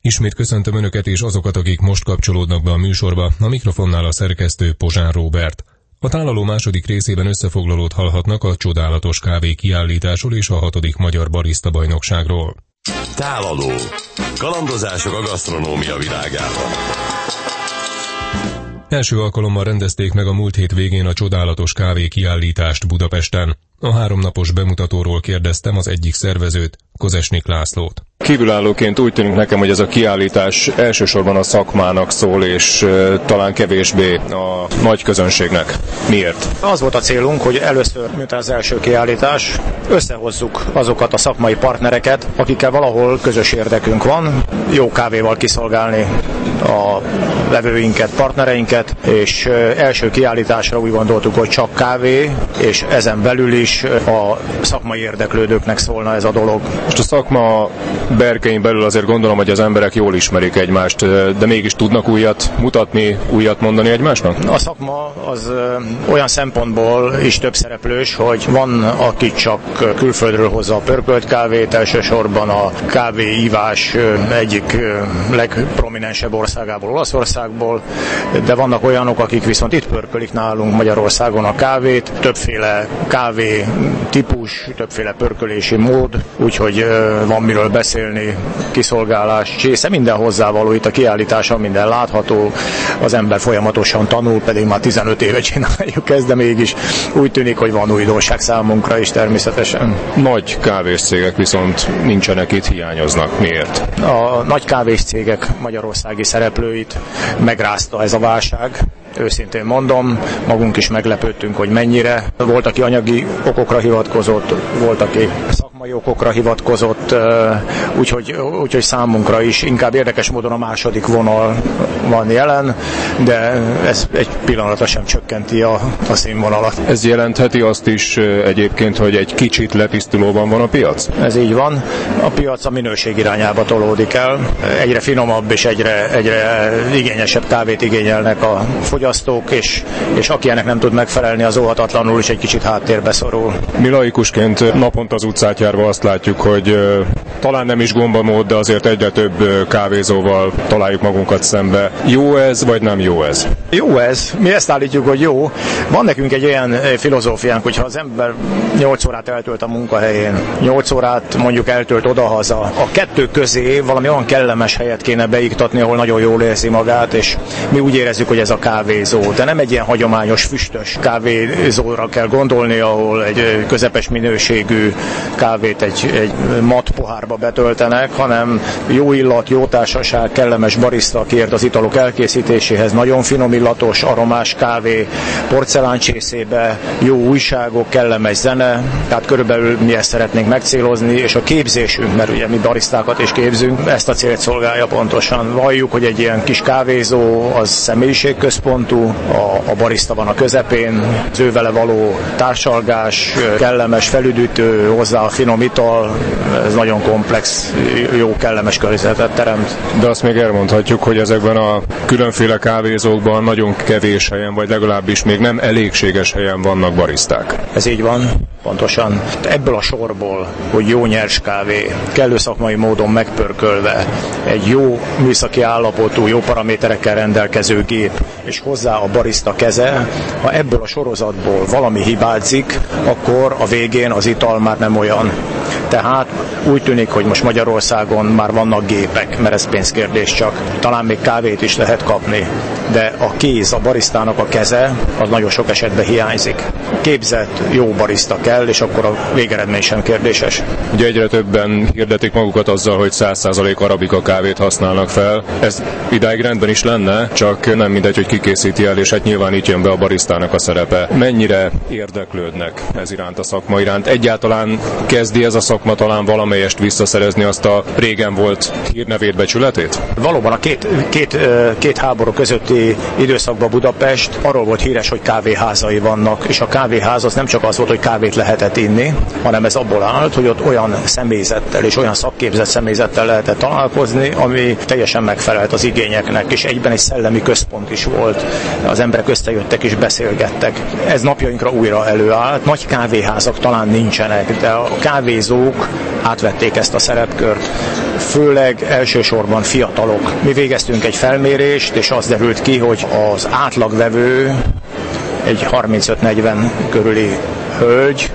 Ismét köszöntöm Önöket és azokat, akik most kapcsolódnak be a műsorba, a mikrofonnál a szerkesztő Pozsán Róbert. A tálaló második részében összefoglalót hallhatnak a csodálatos kávé kiállításról és a 6. Magyar Barista Bajnokságról. Tálaló. Kalandozások a gasztronómia világában. Első alkalommal rendezték meg a múlt hét végén a csodálatos kávé kiállítást Budapesten. A 3 napos bemutatóról kérdeztem az egyik szervezőt, Kozesnik Lászlót. Kívülállóként úgy tűnik nekem, hogy ez a kiállítás elsősorban a szakmának szól, és talán kevésbé a nagy közönségnek. Miért? Az volt a célunk, hogy először, miután az első kiállítás, összehozzuk azokat a szakmai partnereket, akikkel valahol közös érdekünk van, jó kávéval kiszolgálni a vevőinket, partnereinket, és első kiállításra úgy gondoltuk, hogy csak kávé, és ezen belül is a szakmai érdeklődőknek szólna ez a dolog. Most a szakma berkein belül azért gondolom, hogy az emberek jól ismerik egymást, de mégis tudnak újat mutatni, újat mondani egymásnak? A szakma az olyan szempontból is több szereplős, hogy van, aki csak külföldről hozza a pörkölt kávét, elsősorban a kávéívás egyik legprominensebb országából, Olaszországból, de vannak olyanok, akik viszont itt pörkölik nálunk Magyarországon a kávét, többféle kávé típus, többféle pörkölési mód, úgyhogy van miről beszélni, kiszolgálás, csésze, minden hozzávaló itt a kiállításon, minden látható, az ember folyamatosan tanul, pedig már 15 éve csináljuk ezt, de mégis úgy tűnik, hogy van újdonság számunkra is természetesen. Nagy kávészcégek viszont nincsenek itt, hiányoznak. Miért? A nagy kávészcégek magyarországi szereplőit megrázta ez a válság. Őszintén mondom, magunk is meglepődtünk, hogy mennyire. Volt, aki anyagi okokra hivatkozott, volt, aki szakmai okokra hivatkozott, úgyhogy számunkra is inkább érdekes módon a második vonal van jelen, de ez egy pillanatra sem csökkenti a színvonalat. Ez jelentheti azt is egyébként, hogy egy kicsit letisztulóban van a piac? Ez így van. A piac a minőség irányába tolódik el. Egyre finomabb és egyre igényesebb kávét igényelnek a fogyasztók, és aki ennek nem tud megfelelni, az óhatatlanul is egy kicsit háttérbe szorul. Mi laikusként naponta az utcát járva azt látjuk, hogy talán nem is gombamód, de azért egyre több kávézóval találjuk magunkat szembe. Jó ez, vagy nem jó ez? Jó ez. Mi ezt állítjuk, hogy jó. Van nekünk egy olyan filozófiánk, hogyha az ember 8 órát eltölt a munkahelyén, 8 órát mondjuk eltölt odahaza, a kettő közé valami olyan kellemes helyet kéne beiktatni, ahol nagyon jól érzi magát, és mi úgy érezzük, hogy ez a kávézó. De nem egy ilyen hagyományos, füstös kávézóra kell gondolni, ahol egy közepes minőségű kávét egy mat pohárba betöltenek, hanem jó illat, jó társaság, kellemes barista, aki ért az italok elkészítéséhez, nagyon finom illatos, aromás kávé, porceláncsészébe, jó újságok, kellemes zene, tehát körülbelül mi ezt szeretnénk megcélozni, és a képzésünk, mert ugye mi baristákat is képzünk, ezt a célt szolgálja pontosan. Valljuk, hogy egy ilyen kis kávézó az személyiségközpontú, a barista van a közepén, az ővele való társalgás, kellemes felüdítő, hozzá a finom ital, ez nagyon komplex, jó, kellemes környezetet teremt. De azt még elmondhatjuk, hogy ezekben a különféle kávézókban nagyon kevés helyen, vagy legalábbis még nem elégséges helyen vannak bariszták. Ez így van, pontosan. Ebből a sorból, hogy jó nyers kávé, kellő szakmai módon megpörkölve, egy jó műszaki állapotú, jó paraméterekkel rendelkező gép, és hozzá a barista keze, ha ebből a sorozatból valami hibázik, akkor a végén az ital már nem olyan. Tehát úgy tűnik, hogy most Magyarországon már vannak gépek, mert ez pénzkérdés csak. Talán még kávét is lehet kapni, de a kéz, a barisztának a keze, az nagyon sok esetben hiányzik. Képzett, jó barista kell, és akkor a végeredmény sem kérdéses. Ugye egyre többen hirdetik magukat azzal, hogy 100% arabika kávét használnak fel. Ez idáig rendben is lenne, csak nem mindegy, hogy ki készíti el, és hát nyilván itt jön be a barisztának a szerepe. Mennyire érdeklődnek ez iránt, a szakma iránt? Egyáltalán kezdi ez a szakma talán valamelyest visszaszerezni azt a régen volt hírnevét, becsületét? Valóban a két háború közötti időszakban Budapest arról volt híres, hogy kávéházai vannak, és a kávéház az nem csak az volt, hogy kávét lehetett inni, hanem ez abból állt, hogy ott olyan személyzettel és olyan szakképzett személyzettel lehetett találkozni, ami teljesen megfelelt az igényeknek, és egyben egy szellemi központ is volt. Az emberek összejöttek és beszélgettek. Ez napjainkra újra előállt. Nagy kávéházak talán nincsenek, de a kávézók átvették ezt a szerepkört. főleg elsősorban fiatalok. Mi végeztünk egy felmérést, és az derült ki, hogy az átlagvevő egy 35-40 körüli hölgy,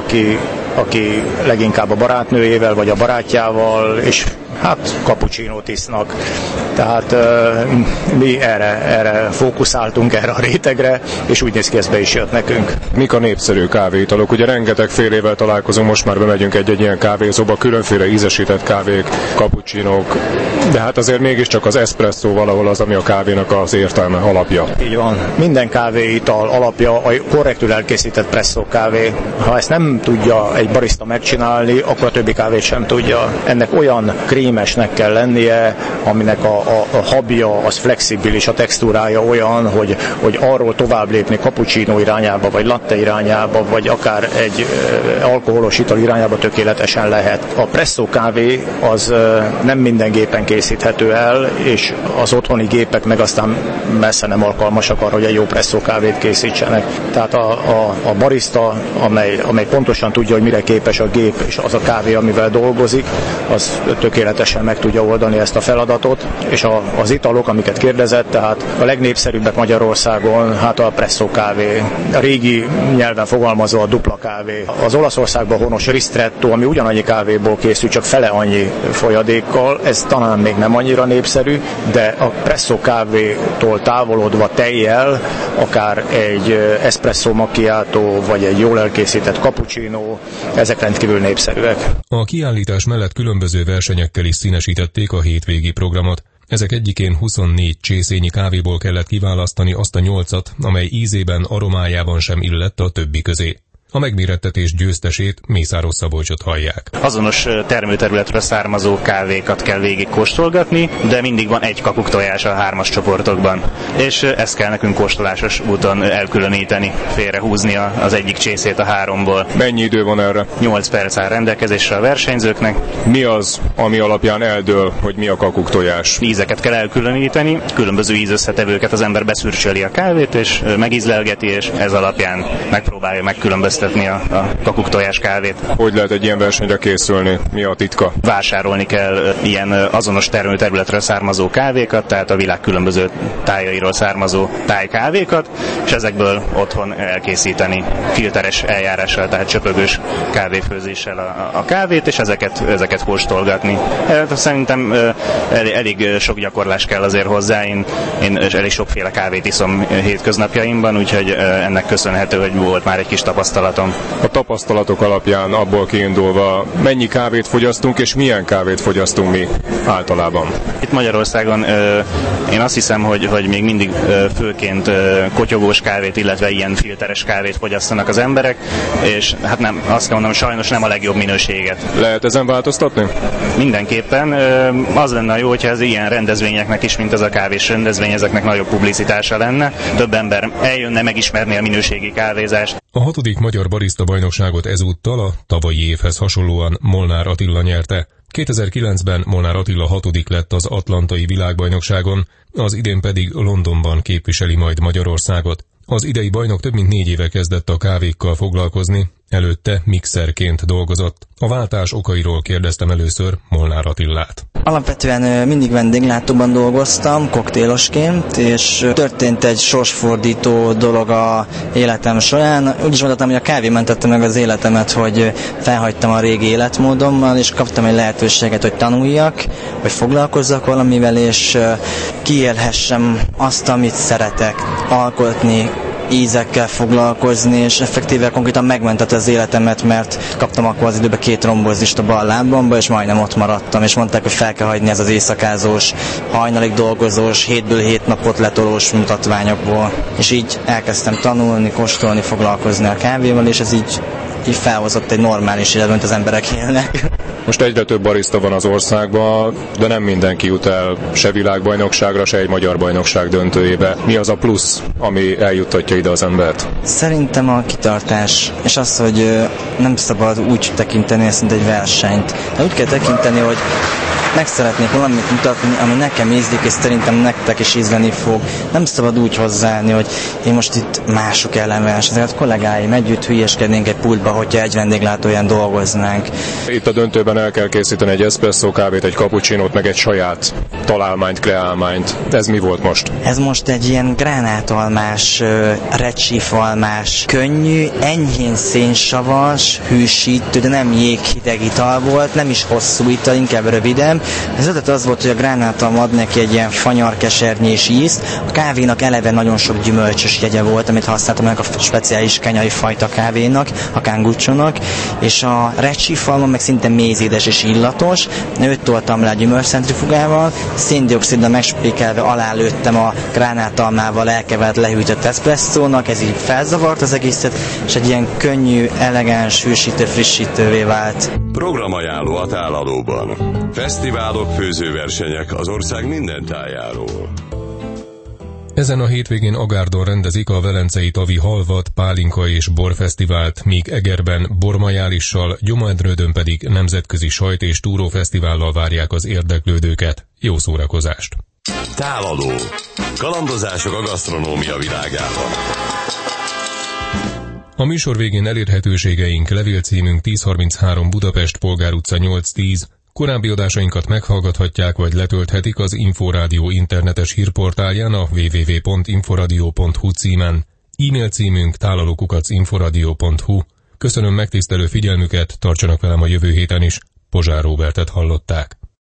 aki leginkább a barátnőjével vagy a barátjával, és hát kapucsinót isznak. Tehát mi erre fókuszáltunk, erre a rétegre, és úgy néz ki, ez be is jött nekünk. Mik a népszerű kávéitalok? Ugye rengeteg félével találkozunk, most már bemegyünk egy ilyen kávézóba, különféle ízesített kávék, kapucsinók, de hát azért mégiscsak az espresszó valahol az, ami a kávénak az értelme, alapja. Így van. Minden kávéital alapja a korrektül elkészített presszó kávé. Ha ezt nem tudja egy barista megcsinálni, akkor a többi kávét sem tudja. Ennek olyan krémesnek kell lennie, aminek a habja az flexibilis, a textúrája olyan, hogy arról tovább lépni cappuccino irányába, vagy latte irányába, vagy akár egy alkoholos ital irányába tökéletesen lehet. A presszó kávé az nem minden gépen készíthető el, és az otthoni gépek meg aztán messze nem alkalmasak arra, hogy egy jó presszó kávét készítsenek. Tehát a barista, amely pontosan tudja, hogy mire képes a gép, és az a kávé, amivel dolgozik, az tökéletesen meg tudja oldani ezt a feladatot, és az italok, amiket kérdezett, tehát a legnépszerűbbek Magyarországon, hát a presszó kávé, a régi nyelven fogalmazva a dupla kávé. Az Olaszországban honos ristretto, ami ugyanannyi kávéból készül, csak fele annyi folyadékkal, ez talán még nem annyira népszerű, de a presszó kávétól távolodva tejjel, akár egy espresso macchiato, vagy egy jól elkészített cappuccino, ezek rendkívül népszerűek. A kiállítás mellett különböző versenyekkel is színesítették a hétvégi programot. Ezek egyikén 24 csészényi kávéból kellett kiválasztani azt a 8-at, amely ízében, aromájában sem illett a többi közé. A megmérettetés győztesét, Mészáros Szabolcsot hallják. Azonos termőterületről származó kávékat kell végig kóstolgatni, de mindig van egy kakuktojás a 3-as csoportokban. És ezt kell nekünk kóstolásos úton elkülöníteni, félrehúzni az egyik csészét a 3-ból. Mennyi idő van erre? 8 perc áll rendelkezésre a versenyzőknek. Mi az, ami alapján eldől, hogy mi a kakuktojás? Ízeket kell elkülöníteni, különböző ízösszetevőket az ember beszürcsöli a kávét, és megízlelgeti, és ez alapján megpróbálja megkülönböztetni a kakuktojás kávét. Hogy lehet egy ilyen versenyre készülni? Mi a titka? Vásárolni kell ilyen azonos termőterületről származó kávékat, tehát a világ különböző tájairól származó tájkávékat, és ezekből otthon elkészíteni filteres eljárással, tehát csöpögős kávéfőzéssel a kávét, és ezeket kóstolgatni. Szerintem elég sok gyakorlás kell azért hozzá, én elég sokféle kávét iszom hétköznapjaimban, úgyhogy ennek köszönhető, hogy volt már egy kis tapasztalat. A tapasztalatok alapján abból kiindulva mennyi kávét fogyasztunk, és milyen kávét fogyasztunk mi általában? Itt Magyarországon én azt hiszem, hogy még mindig főként kotyogós kávét, illetve ilyen filteres kávét fogyasztanak az emberek, és hát nem, azt kell mondanom, sajnos nem a legjobb minőséget. Lehet ezen változtatni? Mindenképpen. Az lenne jó, hogyha ez ilyen rendezvényeknek is, mint ez a kávés rendezvény, ezeknek nagyobb publicitása lenne. Több ember eljönne megismerni a minőségi kávézást. A 6. Magyar Barista bajnokságot ezúttal a tavalyi évhez hasonlóan Molnár Attila nyerte. 2009-ben Molnár Attila 6. lett az Atlantai világbajnokságon, az idén pedig Londonban képviseli majd Magyarországot. Az idei bajnok több mint 4 éve kezdett a kávékkal foglalkozni, előtte mixerként dolgozott. A váltás okairól kérdeztem először Molnár Attilát. Alapvetően mindig vendéglátóban dolgoztam, koktélosként, és történt egy sorsfordító dolog a életem során. Úgy is mondhatom, hogy a kávé mentette meg az életemet, hogy felhagytam a régi életmódommal, és kaptam egy lehetőséget, hogy tanuljak, hogy foglalkozzak valamivel, és kiélhessem azt, amit szeretek, alkotni, ízekkel foglalkozni, és effektíve konkrétan megmentette az életemet, mert kaptam akkor az időben 2 trombózist a bal lábamba, és majdnem ott maradtam, és mondták, hogy fel kell hagyni ez az éjszakázós, hajnalig dolgozós, 7-ből 7 napot letolós mutatványokból. És így elkezdtem tanulni, kóstolni, foglalkozni a kávéval, és ez így felhozott egy normális életben, mint az emberek élnek. Most egyre több barista van az országban, de nem mindenki jut el se világbajnokságra, se egy magyar bajnokság döntőjébe. Mi az a plusz, ami eljuttatja ide az embert? Szerintem a kitartás, és az, hogy nem szabad úgy tekinteni ezt, mint egy versenyt. De úgy kell tekinteni, hogy meg szeretnék valamit mutatni, ami nekem ízlik, és szerintem nektek is ízleni fog. Nem szabad úgy hozzáállni, hogy én most itt mások ellen versenyzek. Hát kollégáim, együtt hülyeskednénk egy pultba, hogyha egy vendéglátóján dolgoznánk. Itt a döntőben el kell készíteni egy eszpresszó kávét, egy cappuccinót, meg egy saját találmányt, kreálmányt. Ez mi volt most? Ez most egy ilyen gránátalmás, recsifalmás, könnyű, enyhén szénsavas, hűsítő, de nem jéghideg ital volt, nem is hosszú ital, inkább röviden. Az ötlet az volt, hogy a gránátalma ad neki egy ilyen fanyar-kesernyés ízt. A kávénak eleve nagyon sok gyümölcsös jegye volt, amit használtam ennek a speciális kenyai fajta kávénak, a kangucsónak, és a recsifalma meg szinte mézédes és illatos. Őt toltam le a gyümölcscentrifugával, széndioxiddal megspékelve alálőttem a gránátalmával elkevert lehűtött eszpresszónak, ez így felzavart az egészet, és egy ilyen könnyű, elegáns, hűsítő, frissítővé vált. Programajánló a Tálalóban. Fesztiválok, főzőversenyek az ország minden tájáról. Ezen a hétvégén Agárdon rendezik a velencei tavi halvat, pálinka és borfesztivált, míg Egerben bormajálissal, Gyomendrődön pedig nemzetközi sajt- és túrófesztivállal várják az érdeklődőket. Jó szórakozást! Tálaló. Kalandozások a gasztronómia világában. A műsor végén elérhetőségeink: levélcímünk 1033 Budapest, Polgár utca 810. Korábbi adásainkat meghallgathatják vagy letölthetik az Inforádió internetes hírportálján a www.inforadio.hu címen. E-mail címünk tálaló@inforadio.hu. Köszönöm megtisztelő figyelmüket, tartsanak velem a jövő héten is. Pozsár Róbertet hallották.